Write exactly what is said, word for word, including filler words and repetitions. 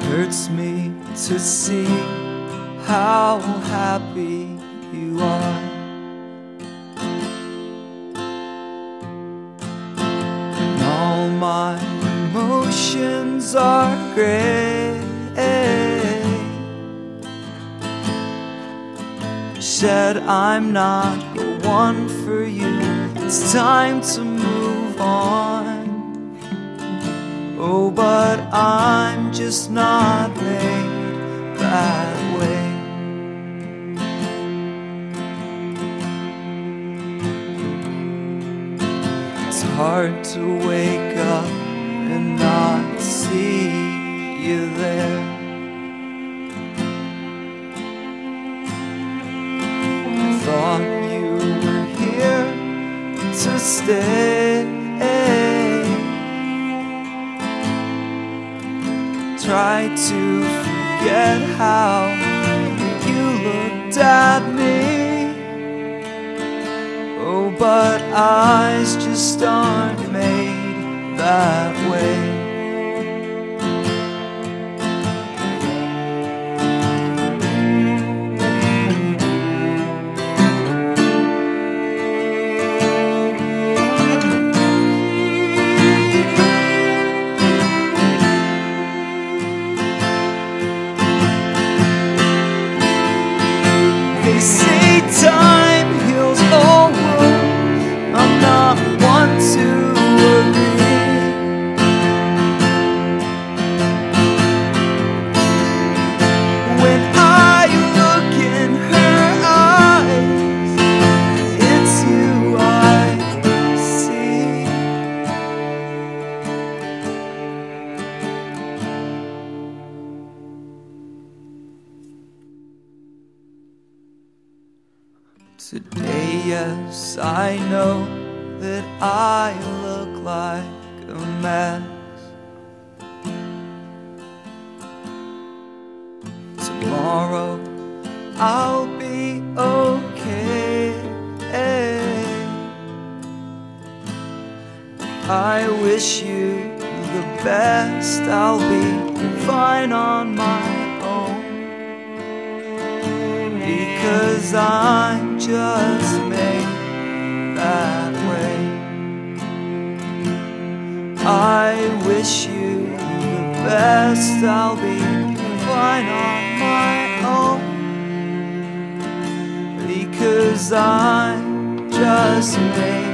hurts me to see how happy you are. And all my emotions are gray. You said I'm not the one for you, it's time to move on. Oh, but I'm just not made that way. It's hard to wake up and not see you there. I thought you were here to stay. Try to forget how you looked at me. Oh, but eyes just aren't made that way. They say time heals all wounds. I'm not one to agree. When I look in her eyes, it's you I see. Today, yes, I know that I look like a mess. Tomorrow, I'll be okay. I wish you the best, I'll be fine on my own. Because I'm just made that way. I wish you the best, I'll be fine on my own. Because I'm just made